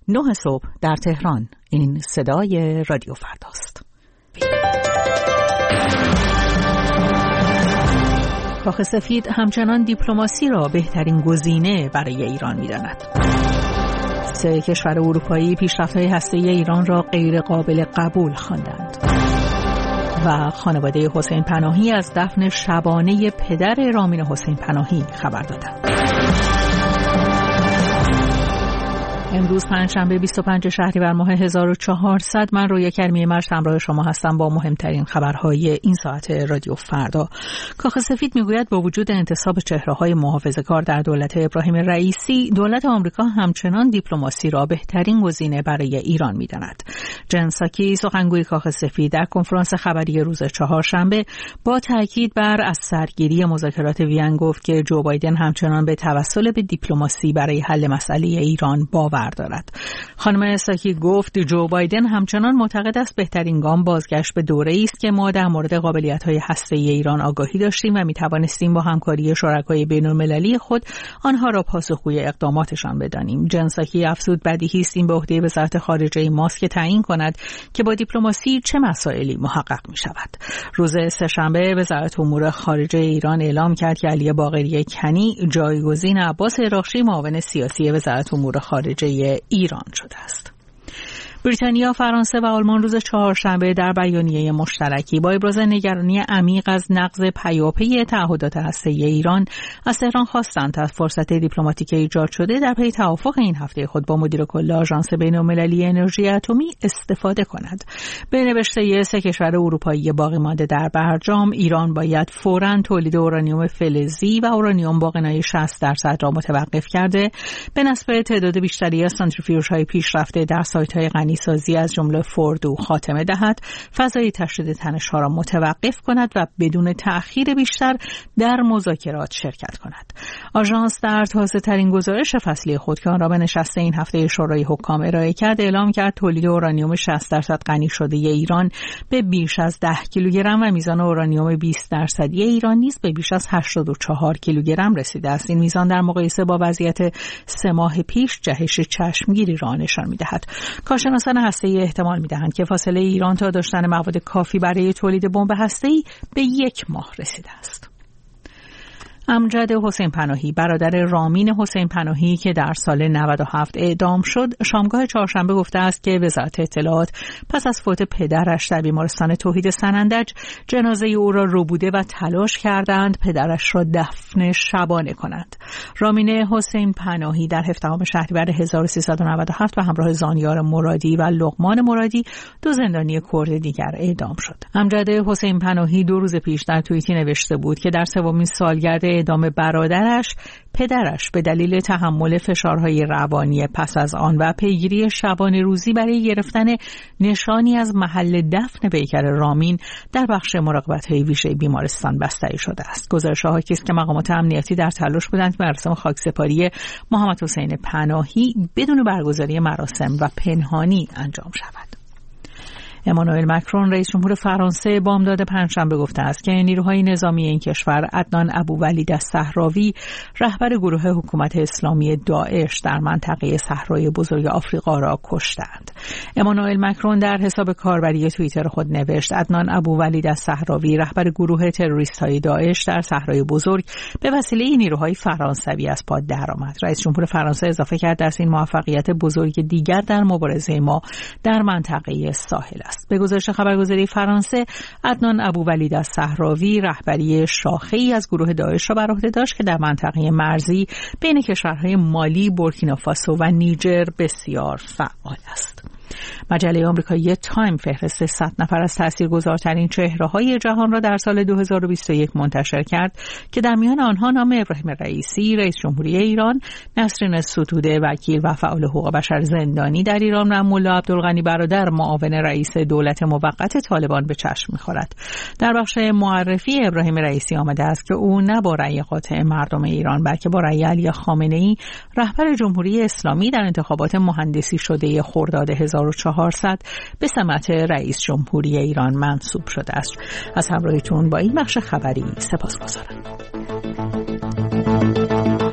9 صبح در تهران. این صدای رادیو فرداست. کاخ سفید همچنان دیپلماسی را بهترین گزینه برای ایران می‌داند. 3 کشور اروپایی پیشرفت‌های هسته‌ای ایران را غیر قابل قبول خواندند. و خانواده حسین پناهی از دفن شبانه پدر رامین حسین پناهی خبر دادند. امروز پنجشنبه 25 شهریور ماه 1400 من رویا کریمی مرج همراه شما هستم با مهمترین خبرهای این ساعت رادیو فردا. کاخ سفید میگوید با وجود انتصاب چهره‌های محافظه‌کار در دولت ابراهیم رئیسی، دولت آمریکا همچنان دیپلماسی را بهترین گزینه برای ایران می‌داند. جن ساکی سخنگوی کاخ سفید در کنفرانس خبری روز چهارشنبه با تاکید بر از سرگیری مذاکرات وین گفت که جو بایدن همچنان به توسل به دیپلماسی برای حل مسئله ایران باور دارد. خانم ساکی گفت جو بایدن همچنان معتقد است بهترین گام بازگشت به دوره‌ای است که ما در مورد قابلیت‌های هسته‌ای ایران آگاهی داشتیم و می‌توانستیم با همکاری شرکای بین‌المللی خود آنها را پاسخگوی اقداماتشان بدانیم. جن ساکی افزود بدیهی است این به عهده وزارت خارجه ماست که تعیین کند که با دیپلماسی چه مسائلی محقق می‌شود. روز سه‌شنبه وزارت امور خارجه ایران اعلام کرد که علی باقری کنی جایگزین عباس عراقچی معاون سیاسی وزارت امور خارجه ایران شده است. بریتانیا، فرانسه و آلمان روز چهارشنبه در بیانیه مشترکی با ابراز نگرانی عمیق از نقض پیاپی تعهدات هسته‌ای ایران از تهران خواستند تا از فرصت دیپلماتیک ایجاد شده در پی توافق این هفته خود با مدیر کل آژانس بین‌المللی انرژی اتمی استفاده کند. به نوشته 3 کشور اروپایی باقی مانده در برجام، ایران باید فوراً تولید اورانیوم فلزی و اورانیوم با غنای 60% را متوقف کرده، به نسبت تعداد بیشتری از سانتریفیوژهای پیشرفته در سایت‌های سازی از جمله فوردو خاتمه دهد، فضای تشدید تنش‌ها را متوقف کند و بدون تأخیر بیشتر در مذاکرات شرکت کند. آژانس در تازه‌ترین گزارش فصلی خود که آن را به نشست این هفته شورای حکام ارائه کرد، اعلام کرد تولید اورانیوم 60% غنی شده ایران به بیش از 10 کیلوگرم و میزان اورانیوم 20% ایران نیز به بیش از 84 کیلوگرم رسیده است. این میزان در مقایسه با وضعیت 3 ماه پیش جهش چشمگیری را نشان می‌دهد. کارشناسان هسته‌ای احتمال می‌دهند که فاصله ایران تا داشتن مواد کافی برای تولید بمب هسته‌ای به 1 ماه رسیده است. امجد حسین پناهی، برادر رامین حسین پناهی که در سال 97 اعدام شد، شامگاه چهارشنبه گفته است که وزارت اطلاعات پس از فوت پدرش در بیمارستان توحید سنندج جنازه او را ربوده و تلاش کردند پدرش را دفن شبانه کنند. رامین حسین پناهی در 17 شهریور 1397 و همراه زانیار مرادی و لقمان مرادی، 2 زندانی کرد دیگر اعدام شد. امجد حسین پناهی 2 روز پیش در توییتی نوشته بود که در 3مین سالگرد اعدام برادرش، پدرش به دلیل تحمل فشارهای روانی پس از آن و پیگیری شبانه روزی برای گرفتن نشانی از محل دفن پیکر رامین در بخش مراقبت‌های ویژه بیمارستان بستری شده است. گزارش حاکی است که مقامات امنیتی در تلاش بودند که مراسم خاکسپاری محمد حسین پناهی بدون برگزاری مراسم و پنهانی انجام شود. امانوئل مکرون رئیس جمهور فرانسه بامداد پنجشنبه گفته است که نیروهای نظامی این کشور عدنان ابوولید الصحراوی، رهبر گروه حکومت اسلامی داعش در منطقه صحرای بزرگ آفریقا را کشتند. امانوئل مکرون در حساب کاربری توییتر خود نوشت عدنان ابوولید الصحراوی، رهبر گروه تروریست‌های داعش در صحرای بزرگ، به وسیله نیروهای فرانسوی از پا درآمد. رئیس جمهور فرانسه اضافه کرد در این موفقیت بزرگ دیگر در مبارزه ما در منطقه ساحل است. به گزارش خبرگزاری فرانسه، عدنان ابوولید الصحراوی رهبری شاخه‌ای از گروه داعش را بر عهده داشت که در منطقه مرزی بین کشورهای مالی، بورکینافاسو و نیجر بسیار فعال است. مجله آمریکایی تایم فهرست 100 نفر از تاثیرگذارترین چهره‌های جهان را در سال 2021 منتشر کرد که در میان آنها نام ابراهیم رئیسی، رئیس جمهوری ایران، نسرین ستوده، وکیل و فعال حقوق بشر زندانی در ایران و ملا عبدالغنی برادر، معاون رئیس دولت موقت طالبان به چشم می‌خورد. در بخش معرفی ابراهیم رئیسی آمده است که او نه با رأی قاطع مردم ایران بلکه با رأی علی خامنه‌ای، رهبر جمهوری اسلامی، در انتخابات مهندسی شده خرداد 1400 به سمت رئیس جمهوری ایران منصوب شده است. از همراهیتون با این بخش خبری سپاسگزارم.